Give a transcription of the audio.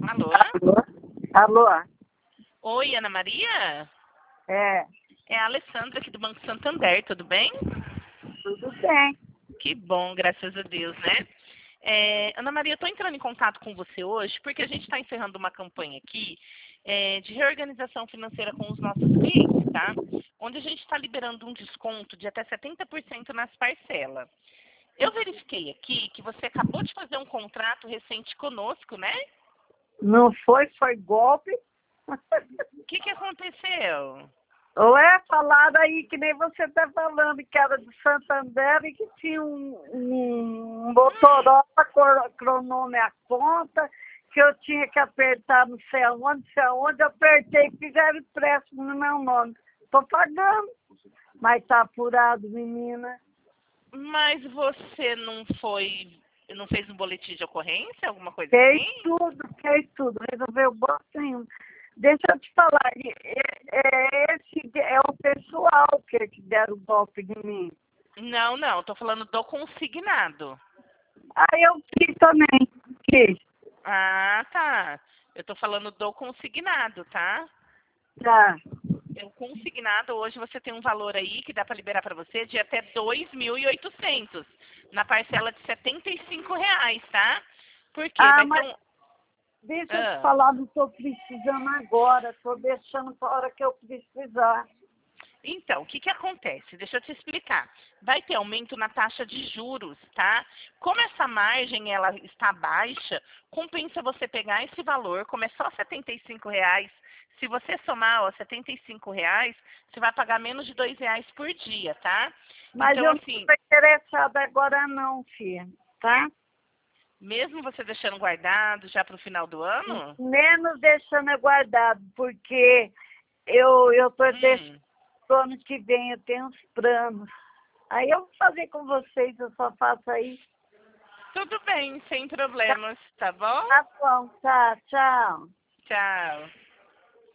Alô? Alô? Alô? Oi, Ana Maria? É, É a Alessandra aqui do Banco Santander, tudo bem? tudo bem. Que bom, graças a Deus, né? Ana Maria, eu estou entrando em contato com você hoje porque a gente está encerrando uma campanha aqui de reorganização financeira com os nossos clientes, tá? Onde a gente está liberando um desconto de até 70% nas parcelas. Eu verifiquei aqui que você acabou de fazer um contrato recente conosco, né? Não foi golpe? O que aconteceu? Ou é falado aí que nem você está falando, que era do Santander e que tinha um Motorola cronou minha conta, que eu tinha que apertar não sei aonde, eu apertei e fizeram empréstimo no meu nome. Estou pagando, mas está apurado, menina. Mas você não fez um boletim de ocorrência, alguma coisa Fez assim? tudo, resolveu bosta nenhuma. Deixa eu te falar, esse é o pessoal que deram o golpe de mim. Não, tô falando do consignado. Aí eu fiz também, fiz, Ah, tá. Eu tô falando do consignado, tá? tá. O consignado, hoje você tem um valor aí que dá para liberar para você de até 2.800 na parcela de R$ 75, tá? Porque Ah, vai ter mas um... deixa eu te Ah. falar, não estou precisando agora, estou deixando para a hora que eu precisar. Então, o que acontece? Deixa eu te explicar. Vai ter aumento na taxa de juros, tá? Como essa margem ela está baixa, compensa você pegar esse valor, como é só R$ 75, se você somar os R$ 75, você vai pagar menos de R$ 2 por dia, tá? Mas Então, eu não assim, estou interessada agora não, filha, tá? mesmo você deixando guardado já para o final do ano, Menos deixando guardado, porque eu estou deixando hum, pro ano que vem, eu tenho uns planos. Aí eu vou fazer com vocês, eu só faço aí. tudo bem, sem Tá, problemas, tá bom? tá bom, tá, tchau. Tchau.